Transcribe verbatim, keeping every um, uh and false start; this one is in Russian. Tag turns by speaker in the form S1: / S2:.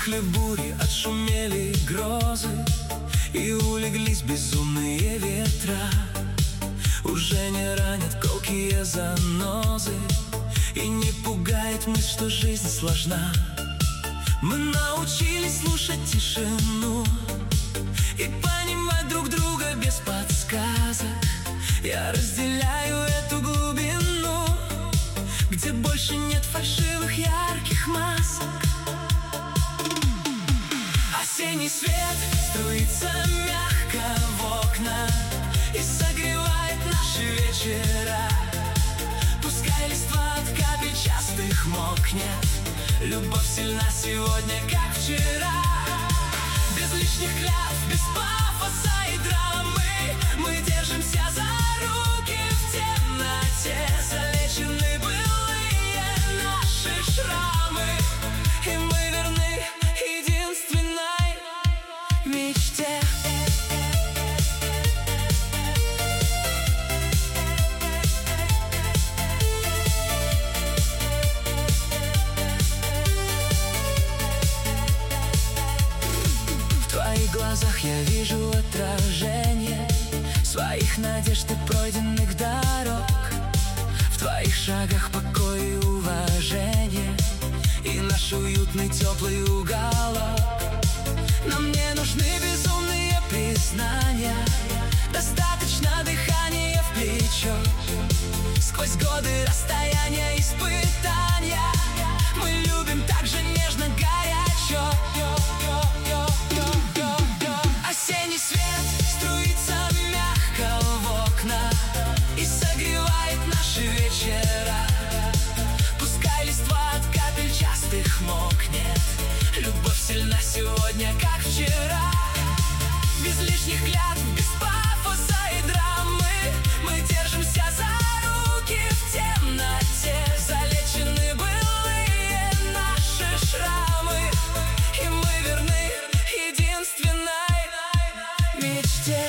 S1: Стихли бури, отшумели грозы, и улеглись безумные ветра. Уже не ранят колкие занозы, и не пугает мысль, что жизнь сложна. Мы научились слушать тишину и понимать друг друга без подсказок. Я разделяю эту глубину, где больше нет фальшивых ярких масок. Осенний свет струится мягко в окна и согревает наши вечера. Пускай листва от капель частых мокнет, любовь сильна сегодня, как вчера. Без лишних клятв, без пафоса и драмы мы держимся за руки в темноте. Залечены былые наши шрамы, и мы верны единственной мечте. В твоих глазах я вижу отражение своих надежд и пройденных дорог. В твоих шагах покой и уважение, и наш уютный теплый уголок. Нам не нужны безумные признания, достаточно дыхания в плечо. Сквозь годы, расстояния, испытания мы любим так же нежно, горячо. Осенний свет струится мягко в окна и согревает наши вечера. Пускай листва от капель частых мокнет, любовь сильна сегодня, как вчера. Без лишних клятв, без пафоса и драмы мы держимся за руки в темноте. Залечены былые наши шрамы, и мы верны единственной мечте.